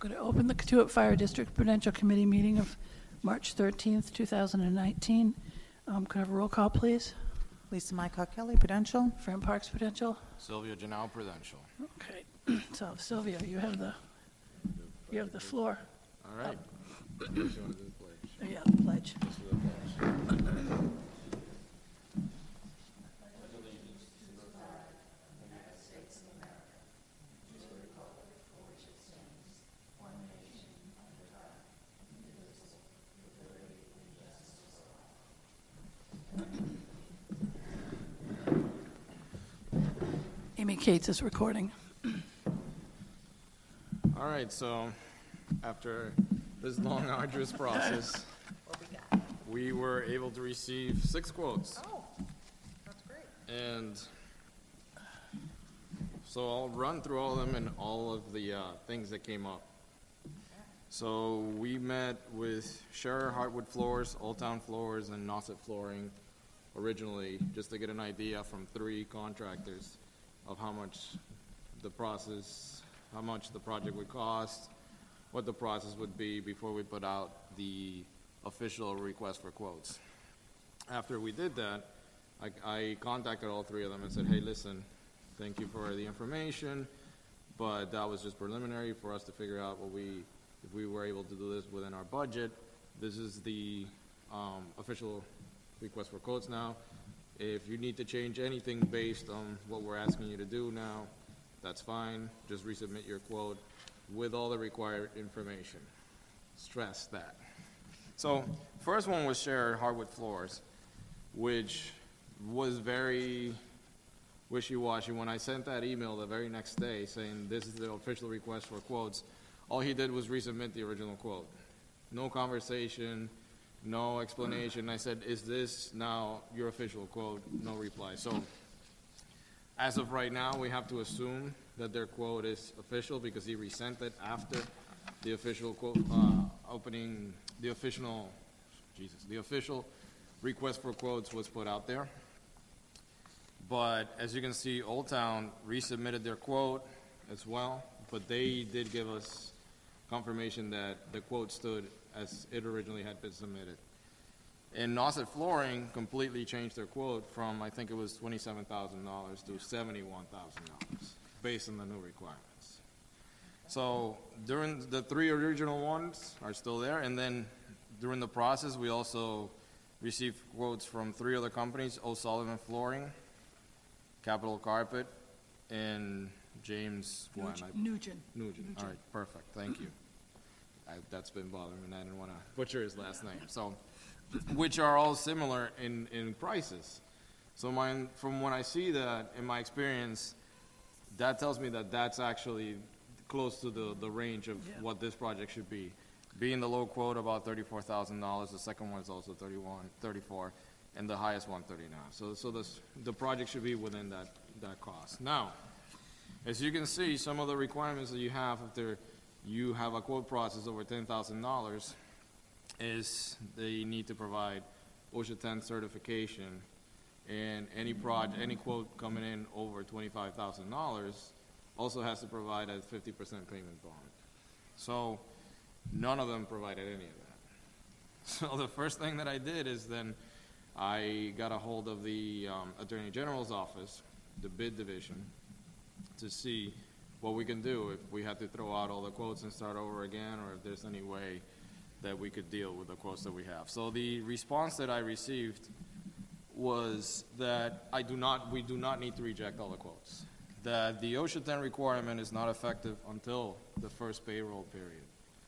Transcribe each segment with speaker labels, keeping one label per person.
Speaker 1: going to open the Katuitt Fire District Prudential Committee meeting of March 13th, 2019. Could I have a roll call, please?
Speaker 2: Lisa Mycock Kelly, Prudential.
Speaker 1: Fran Parks, Prudential.
Speaker 3: Sylvia Janelle, Prudential.
Speaker 1: Okay. So, Sylvia, you have the floor.
Speaker 3: All right. You want to do the pledge?
Speaker 1: Yeah, the pledge.
Speaker 3: Let's do the pledge.
Speaker 1: Amy Cates is recording.
Speaker 3: All right, so after this long, arduous process, we were able to receive 6 quotes.
Speaker 2: Oh, that's great.
Speaker 3: And so I'll run through all of them and all of the things that came up. So we met with Scherer Hardwood Floors, Old Town Floors, and Nauset Flooring originally, just to get an idea from 3 contractors of how much the project would cost, what the process would be before we put out the official request for quotes. After we did that, I contacted all 3 of them and said, hey, listen, thank you for the information, but that was just preliminary for us to figure out if we were able to do this within our budget. This is the official request for quotes now. If you need to change anything based on what we're asking you to do now, that's fine. Just resubmit your quote with all the required information. Stress that. So, first one was Scherer Hardwood Floors, which was very wishy-washy. When I sent that email the very next day saying this is the official request for quotes, all he did was resubmit the original quote. No conversation, no explanation. I said, is this now your official quote? No reply. So, as of right now, we have to assume that their quote is official because he resent it after the official quote, the official request for quotes was put out there. But as you can see, Old Town resubmitted their quote as well, but they did give us confirmation that the quote stood as it originally had been submitted. And Nauset Flooring completely changed their quote from, I think it was $27,000 to $71,000 based on the new requirements. So during the 3 original ones are still there, and then during the process we also received quotes from 3 other companies: O'Sullivan Flooring, Capital Carpet, and James
Speaker 1: Nugent.
Speaker 3: All right, perfect. Thank you. That's been bothering me, and I didn't want to butcher his last name. So, which are all similar in prices. So from when I see that, in my experience, that tells me that that's actually close to the range of what this project should be. Being the low quote about $34,000, the second one is also $34,000, and the highest one $39,000. So the project should be within that cost. Now, as you can see, some of the requirements that you have after you have a quote process over $10,000 is they need to provide OSHA 10 certification, and any quote coming in over $25,000 also has to provide a 50% payment bond. So none of them provided any of that. So the first thing that I did is then I got a hold of the Attorney General's office, the bid division, to see what we can do if we had to throw out all the quotes and start over again, or if there's any way that we could deal with the quotes that we have. So the response that I received was that we do not need to reject all the quotes. That the OSHA 10 requirement is not effective until the first payroll period.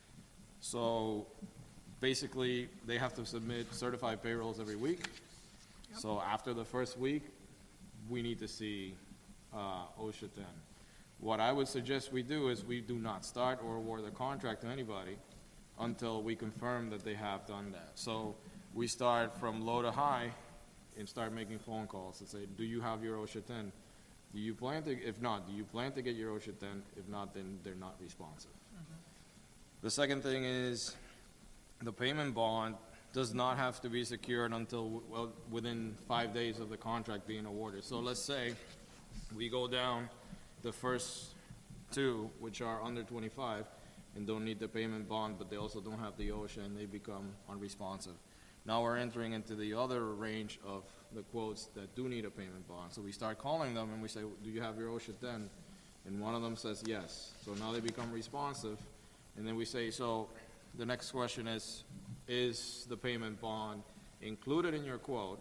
Speaker 3: So basically, they have to submit certified payrolls every week. Yep. So after the first week, we need to see OSHA 10. What I would suggest we do is we do not start or award the contract to anybody until we confirm that they have done that. So we start from low to high and start making phone calls and say, do you have your OSHA 10? Do you plan to, if not, do you plan to get your OSHA 10? If not, then they're not responsive. Mm-hmm. The second thing is the payment bond does not have to be secured until within 5 days of the contract being awarded. So let's say we go down the first 2, which are under 25, and don't need the payment bond, but they also don't have the OSHA, and they become unresponsive. Now we're entering into the other range of the quotes that do need a payment bond. So we start calling them and we say, do you have your OSHA 10? And one of them says yes. So now they become responsive. And then we say, so the next question is the payment bond included in your quote,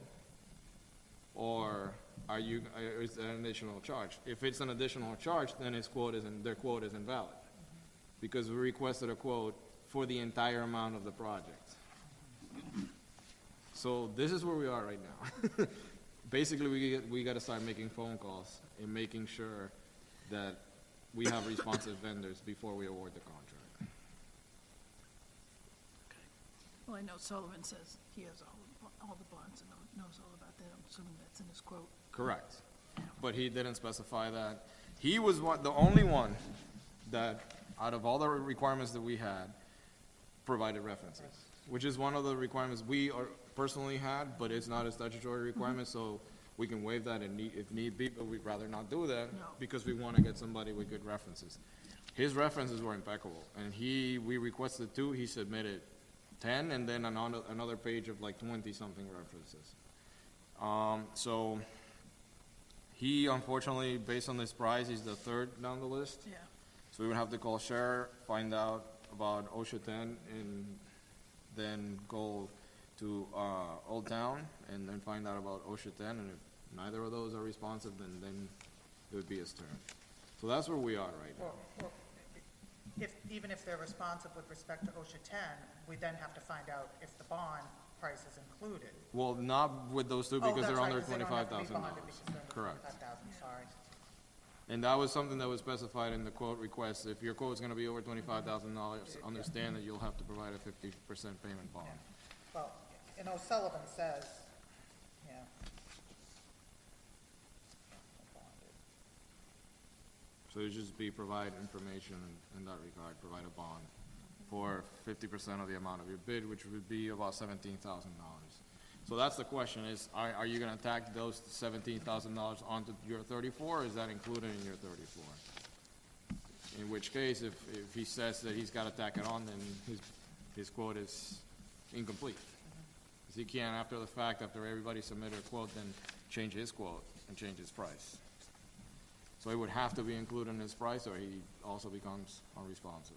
Speaker 3: or is there an additional charge? If it's an additional charge, then their quote is invalid, because we requested a quote for the entire amount of the project. So this is where we are right now. Basically, we got to start making phone calls and making sure that we have responsive vendors before we award the contract.
Speaker 1: Okay. Well, I know Sullivan says he has all the bonds and knows all about that. I'm assuming that's in his quote.
Speaker 3: Correct. But he didn't specify that. He was the only one that, out of all the requirements that we had, provided references, which is one of the requirements we personally had, but it's not a statutory requirement, so we can waive that if need be, but we'd rather not do that because we want to get somebody with good references. His references were impeccable, and we requested 2, he submitted 10, and then another page of like 20-something references. So he, unfortunately, based on this price, he's the 3rd down the list.
Speaker 1: Yeah.
Speaker 3: So we would have to call Cher, find out about OSHA 10, and then go to Old Town and then find out about OSHA 10, and if neither of those are responsive, then it would be his turn. So that's where we are right now.
Speaker 2: Well, even if they're responsive with respect to OSHA 10, we then have to find out if the bond price is included.
Speaker 3: Well, not with those two, because they're under $25,000. Correct.
Speaker 2: Sorry.
Speaker 3: And that was something that was specified in the quote request. If your quote is going to be over $25,000, understand that you'll have to provide a 50% payment bond.
Speaker 2: Well, and O'Sullivan says, yeah.
Speaker 3: So it just be provide information in that regard, provide a bond for 50% of the amount of your bid, which would be about $17,000. So that's the question is, are you gonna tack those $17,000 onto your 34, or is that included in your 34? In which case, if he says that he's gotta tack it on, then his quote is incomplete. Because he can't, after the fact, after everybody submitted a quote, then change his quote and change his price. So it would have to be included in his price, or he also becomes unresponsive.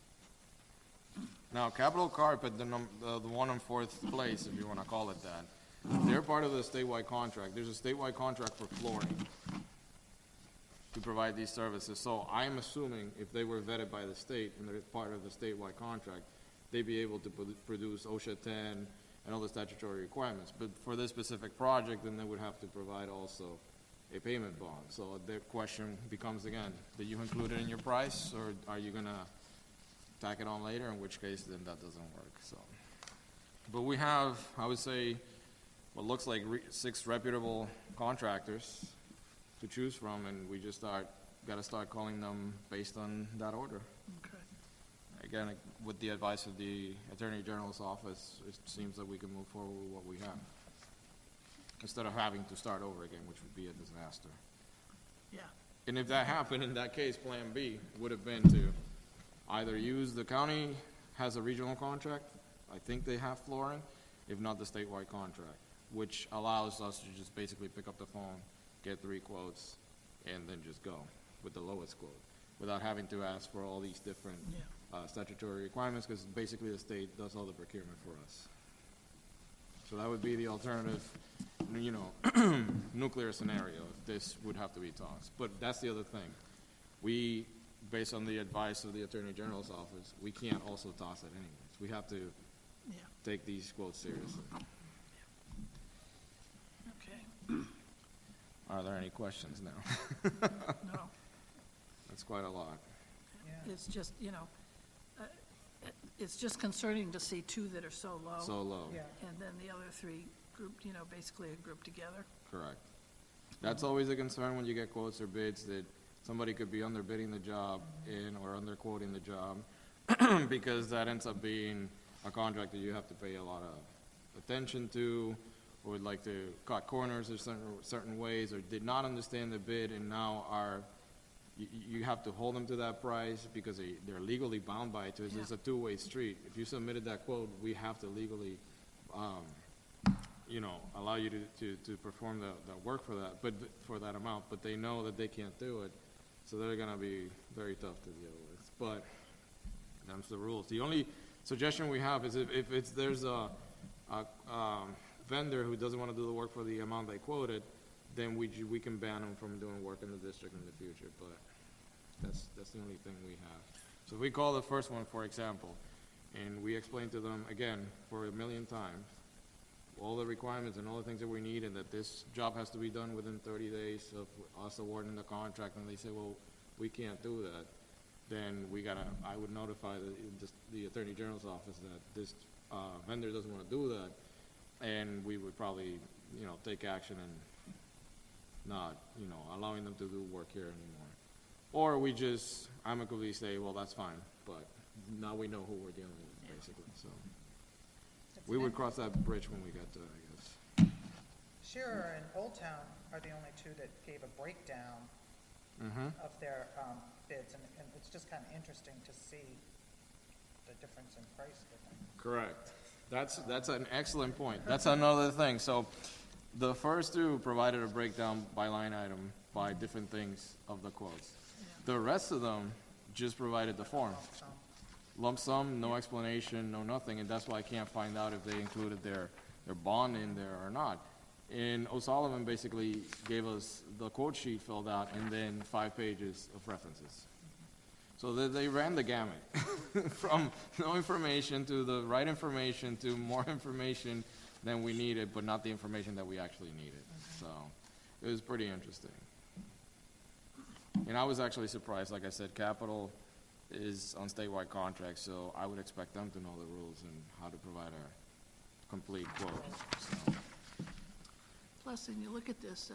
Speaker 3: Now, Capital Carpet, the one in 4th place, if you want to call it that, they're part of the statewide contract. There's a statewide contract for flooring to provide these services. So I'm assuming if they were vetted by the state and they're part of the statewide contract, they'd be able to produce OSHA 10 and all the statutory requirements. But for this specific project, then they would have to provide also a payment bond. So the question becomes again, did you include it in your price, or are you going to tack it on later, in which case then that doesn't work. So, but we have, I would say, what looks like 6 reputable contractors to choose from, and we just got to start calling them based on that order.
Speaker 1: Okay.
Speaker 3: Again, with the advice of the Attorney General's office, it seems that we can move forward with what we have, instead of having to start over again, which would be a disaster.
Speaker 1: Yeah.
Speaker 3: And if that happened, in that case, Plan B would have been to either use the county has a regional contract, I think they have flooring, if not the statewide contract, which allows us to just basically pick up the phone, get 3 quotes, and then just go with the lowest quote, without having to ask for all these different statutory requirements, because basically the state does all the procurement for us. So that would be the alternative, nuclear scenario. This would have to be tossed. But that's the other thing. We, based on the advice of the Attorney General's office, we can't also toss it anyways. We have to take these quotes seriously.
Speaker 1: Okay.
Speaker 3: Are there any questions now?
Speaker 1: No.
Speaker 3: That's quite a lot.
Speaker 1: It's just, it's just concerning to see 2 that are so low.
Speaker 3: So low.
Speaker 2: Yeah.
Speaker 1: And then the other 3 grouped, basically are grouped together.
Speaker 3: Correct. That's always a concern when you get quotes or bids, that somebody could be underbidding the job or underquoting the job, because that ends up being a contract that you have to pay a lot of attention to, or would like to cut corners in certain ways, or did not understand the bid and now are you have to hold them to that price because they're legally bound by it. It's a two-way street. If you submitted that quote, we have to legally, allow you to perform the work for that, but for that amount, but they know that they can't do it, so they're gonna be very tough to deal with. But that's the rules. The only suggestion we have is if there's a vendor who doesn't want to do the work for the amount they quoted, then we can ban them from doing work in the district in the future, but that's the only thing we have. So if we call the first one, for example, and we explain to them, again, for 1,000,000 times, all the requirements and all the things that we need, and that this job has to be done within 30 days of us awarding the contract, and they say, well, we can't do that, then I would notify the Attorney General's office that this vendor doesn't want to do that, and we would probably, take action and not, allowing them to do work here anymore. Or we just amicably say, well, that's fine, but now we know who we're dealing with, basically, so. We would cross that bridge when we get to it, I guess.
Speaker 2: Shearer and Old Town are the only two that gave a breakdown of their bids, and it's just kind of interesting to see the difference in price for them.
Speaker 3: Correct. That's an excellent point. That's another thing. So the first two provided a breakdown by line item by different things of the quotes. The rest of them just provided the form. Lump sum, no explanation, no nothing, and that's why I can't find out if they included their bond in there or not. And O'Sullivan basically gave us the quote sheet filled out and then 5 pages of references. So they ran the gamut from no information to the right information to more information than we needed, but not the information that we actually needed. So it was pretty interesting. And I was actually surprised. Like I said, Capital is on statewide contracts, so I would expect them to know the rules and how to provide a complete quote. So.
Speaker 1: Plus, when you look at this,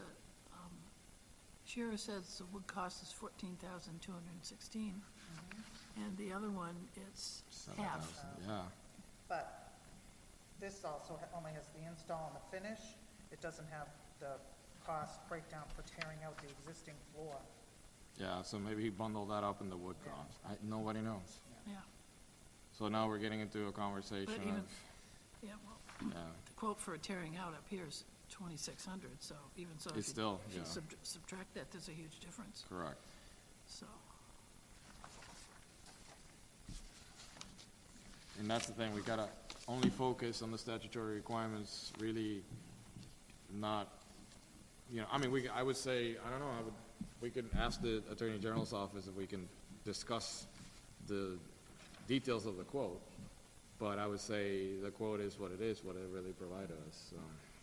Speaker 1: Shearer says the wood cost is $14,216, and the other one, it's half.
Speaker 3: Yeah.
Speaker 2: But this also only has the install and the finish. It doesn't have the cost breakdown for tearing out the existing floor.
Speaker 3: Yeah, so maybe he bundled that up in the wood cost. Nobody knows.
Speaker 1: Yeah.
Speaker 3: So now we're getting into a conversation
Speaker 1: But even,
Speaker 3: of,
Speaker 1: the quote for tearing out up here is $2,600, so even so,
Speaker 3: It's
Speaker 1: if
Speaker 3: still,
Speaker 1: you
Speaker 3: yeah.
Speaker 1: subtract that, there's a huge difference,
Speaker 3: correct.
Speaker 1: so.
Speaker 3: And that's the thing, we gotta only focus on the statutory requirements, really not, I mean, I would say, I don't know, we could ask the Attorney General's office if we can discuss the details of the quote, but I would say the quote is what it is, what it really provided us, so.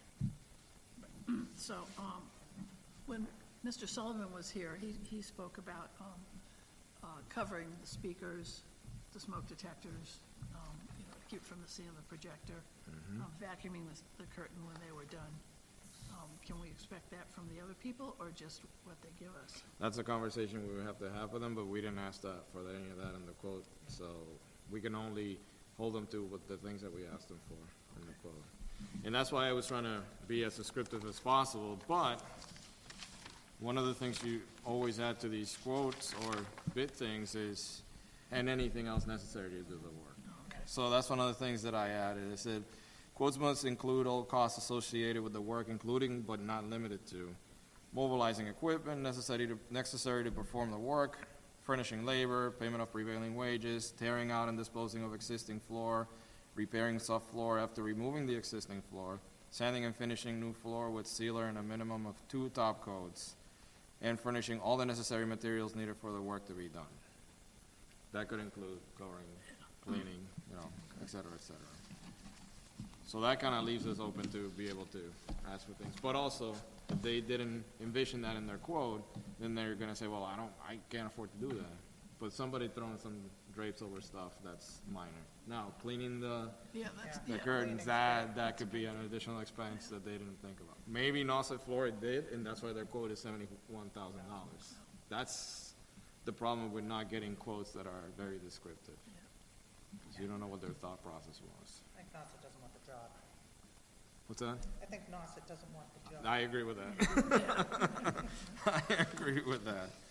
Speaker 1: So, when Mr. Sullivan was here, he spoke about covering the speakers, the smoke detectors, keep from the seeing of the projector, vacuuming the curtain when they were done. Can we expect that from the other people, or just what they give us?
Speaker 3: That's a conversation we would have to have with them, but we didn't ask that for any of that in the quote, so we can only hold them to what the things that we asked them for in the quote. And that's why I was trying to be as descriptive as possible, but one of the things you always add to these quotes or bid things is, and anything else necessary to do the work.
Speaker 1: Okay.
Speaker 3: So that's one of the things that I added. I said, quotes must include all costs associated with the work, including but not limited to mobilizing equipment necessary to perform the work, furnishing labor, payment of prevailing wages, tearing out and disposing of existing floor, repairing soft floor after removing the existing floor, sanding and finishing new floor with sealer and a minimum of 2 top coats, and furnishing all the necessary materials needed for the work to be done. That could include covering, cleaning, et cetera, et cetera. So that kind of leaves us open to be able to ask for things. But also, if they didn't envision that in their quote, then they're going to say, well, I can't afford to do that. But somebody throwing some drapes over stuff, that's minor. Now, cleaning the curtains, that could be an additional expense that they didn't think about. Maybe Nauset Floor did, and that's why their quote is $71,000. That's the problem with not getting quotes that are very descriptive. Because you don't know what their thought process was.
Speaker 2: I think Nauset doesn't want the job.
Speaker 3: What's that?
Speaker 2: I think Nauset doesn't want the job.
Speaker 3: I agree with that. I agree with that.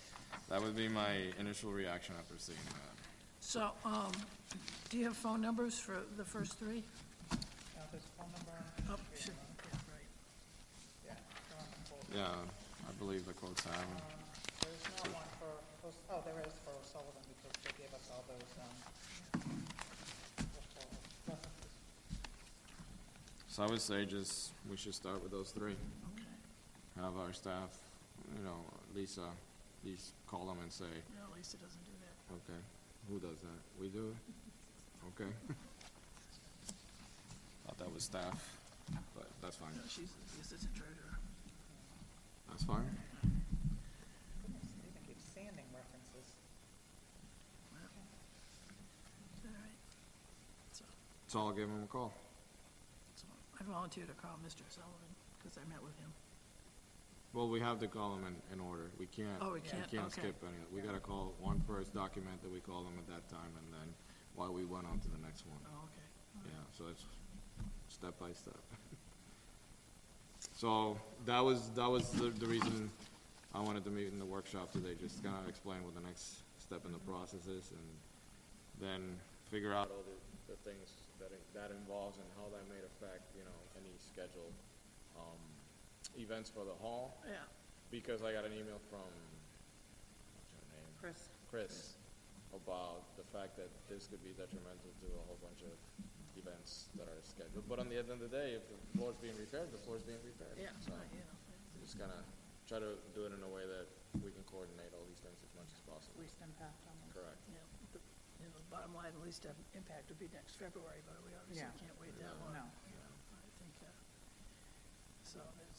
Speaker 3: That would be my initial reaction after seeing that.
Speaker 1: So, do you have phone numbers for the first three?
Speaker 2: Now, there's a phone number on.
Speaker 1: Oh, should, yeah, right.
Speaker 2: Yeah, they're on the quote.
Speaker 3: Yeah, I believe the quotes have them.
Speaker 2: There's not one for, oh, there is for Sullivan, because they gave us all those, references.
Speaker 3: So I would say we should start with those three.
Speaker 1: Okay.
Speaker 3: Have our staff, Lisa call them and say,
Speaker 1: No, Lisa doesn't do that.
Speaker 3: okay, who does that? We do it? Okay. Thought that was staff, but that's fine.
Speaker 1: No, she's the assistant treasurer.
Speaker 3: That's fine.
Speaker 2: Goodness, they even give sanding references.
Speaker 1: Well, all right.
Speaker 3: So I'll give them a call.
Speaker 1: So I volunteer to call Mr. Sullivan, because I met with him.
Speaker 3: Well, we have to call them in order. We can't.
Speaker 1: Oh, we can't?
Speaker 3: We can't
Speaker 1: Okay.
Speaker 3: skip any. We gotta call one first, document that we called them at that time, and then while we went on to the next one.
Speaker 1: Oh, okay.
Speaker 3: Yeah, so it's step by step. So that was the reason I wanted to meet in the workshop today, just kind of explain what the next step in the process is, and then figure out all the things that involves and how that may affect, any scheduled, events for the hall.
Speaker 1: Yeah,
Speaker 3: Because I got an email from, what's her name? Chris, about the fact that this could be detrimental to a whole bunch of events that are scheduled. But on the end of the day, if the floor's being repaired, the floor's being repaired.
Speaker 1: yeah,
Speaker 3: So just kind of try to do it in a way that we can coordinate all these things as much as possible.
Speaker 2: Least impact on them.
Speaker 3: Correct.
Speaker 1: yeah. The bottom line, at least impact would be next February, but we obviously
Speaker 2: Yeah.
Speaker 1: can't wait that long.
Speaker 2: No.
Speaker 1: I think, so there's,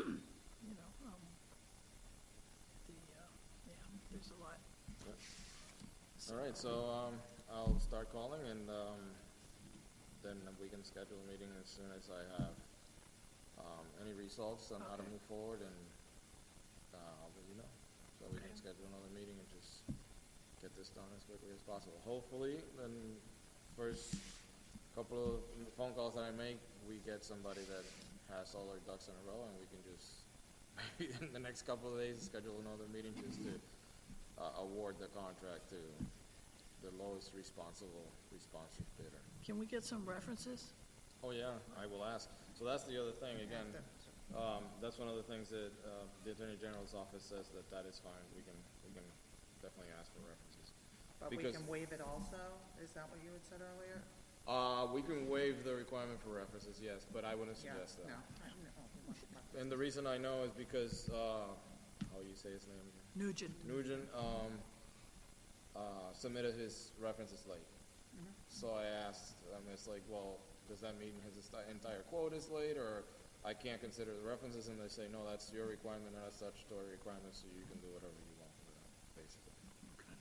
Speaker 1: there's a lot.
Speaker 3: All right, so I'll start calling, and then we can schedule a meeting as soon as I have any results on how to
Speaker 1: Okay.
Speaker 3: move forward, and I'll let you know. So we can
Speaker 1: Okay.
Speaker 3: schedule another meeting and just get this done as quickly as possible. Hopefully, then first couple of phone calls that I make, we get somebody that has all our ducks in a row, and we can just, maybe in the next couple of days, schedule another meeting just to award the contract to the lowest responsive bidder.
Speaker 1: Can we get some references?
Speaker 3: Oh, yeah, I will ask. So that's the other thing, again, that's one of the things that the Attorney General's office says that is fine. We can definitely ask for references.
Speaker 2: But we
Speaker 3: Because-
Speaker 2: can waive it also? Is that what you had said earlier?
Speaker 3: We can waive the requirement for references, yes, but I wouldn't
Speaker 2: Yeah,
Speaker 3: suggest that.
Speaker 2: no.
Speaker 3: And the reason I know is because, how you say his name? Nugent, submitted his references late. So I asked, it's like, well, does that mean his entire quote is late, or I can't consider the references? And they say, no, that's your requirement, not a statutory requirement, so you can do whatever you want with that, basically.
Speaker 1: Okay.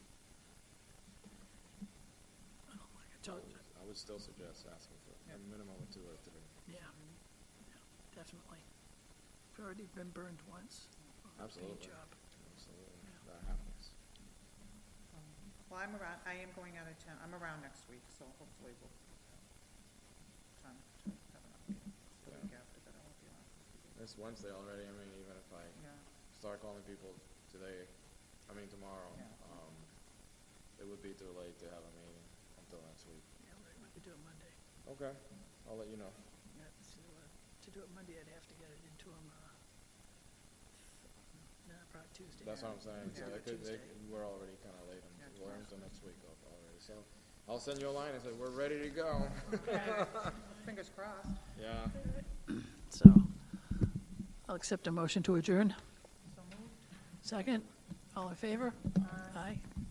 Speaker 1: Oh, like I told you,
Speaker 3: I would still suggest asking for a minimum of 2 or 3.
Speaker 1: yeah, definitely. We've already been burned once. on a paint
Speaker 3: Absolutely.
Speaker 1: job.
Speaker 3: Absolutely,
Speaker 1: Yeah.
Speaker 3: that happens.
Speaker 2: Well, I am going out of town, I'm around next week, so hopefully we'll have time to have an update. The week after that, I won't be around.
Speaker 3: It's Wednesday already. I mean, even if I
Speaker 2: Yeah,
Speaker 3: start calling people tomorrow,
Speaker 2: Yeah.
Speaker 3: it would be too late to have a meeting until next week.
Speaker 1: Yeah, we could do it Monday.
Speaker 3: Okay, I'll let you know.
Speaker 1: Yeah, to do it Monday, I'd have to get it into them, probably Tuesday.
Speaker 3: That's what I'm saying. So
Speaker 1: Yeah, Tuesday.
Speaker 3: we're already kind of late.
Speaker 2: Yeah,
Speaker 3: We're
Speaker 2: tomorrow's
Speaker 3: into next week already. So I'll send you a line and say, we're ready to go.
Speaker 2: okay, fingers crossed.
Speaker 3: Yeah.
Speaker 1: So, I'll accept a motion to adjourn.
Speaker 2: So moved.
Speaker 1: Second, all in favor? Aye.